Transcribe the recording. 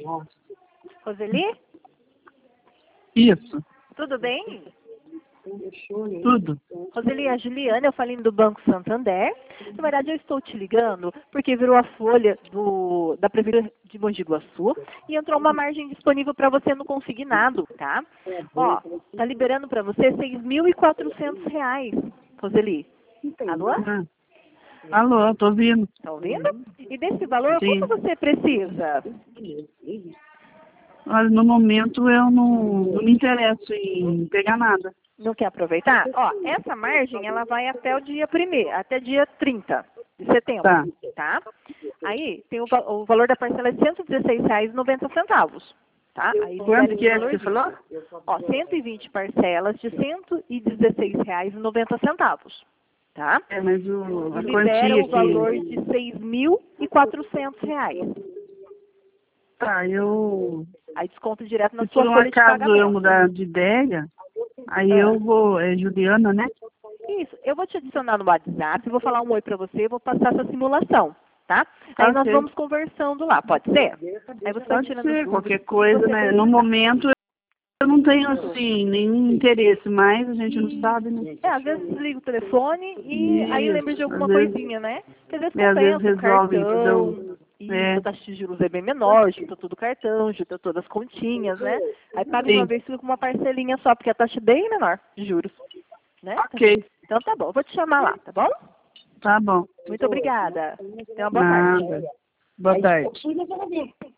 Roseli? Isso, Tudo bem? tudo. Roseli, a Juliana, eu falei do Banco Santander. Na verdade, eu estou te ligando porque virou a folha da Prefeitura de Mogi Guaçu e entrou uma margem disponível para você no consignado, tá? Ó, tá liberando para você R$ 6.400, Roseli. Alô? Ah, alô, tô ouvindo. Tá ouvindo? E desse valor, Sim. quanto você precisa? Olha, no momento eu não me interesso em pegar nada. Não quer aproveitar? Ó, essa margem, ela vai até o dia 1º, até dia 30 de setembro, Tá. tá? Aí, tem o valor da parcela de R$ 116,90, tá? Aí, Quanto libera que esse é que você valorzinho. falou? Ó, 120 parcelas de R$ 116,90, tá? É, mas a E libera quantia o valor que... de R$ 6.400. Tá, Aí desconto direto na se sua por um folha de acaso eu pagamento. mudar de ideia, aí eu vou... É Juliana, né? Isso, eu vou te adicionar no WhatsApp, vou falar um oi para você, vou passar essa simulação, tá? Aí nós Ok. vamos conversando lá, pode ser? Aí você vai Pode tirando ser, dúvidas, qualquer que coisa, você né? No precisar. momento eu não tenho, assim, nenhum interesse, mas a gente não sabe, né? Às vezes desliga o telefone e aí lembra de Isso, alguma coisinha, né? Porque às vezes às vezes compensa um resolve, cartão, isso, é, a taxa de juros é bem menor, junta tudo o cartão, junta todas as continhas, né? Aí paga de uma sim, vez, fica com uma parcelinha só, porque a taxa é bem menor de juros, né? ok, Então tá bom, vou te chamar lá, tá bom? tá bom, Muito obrigada. Tenha uma boa tarde. nada, boa tarde.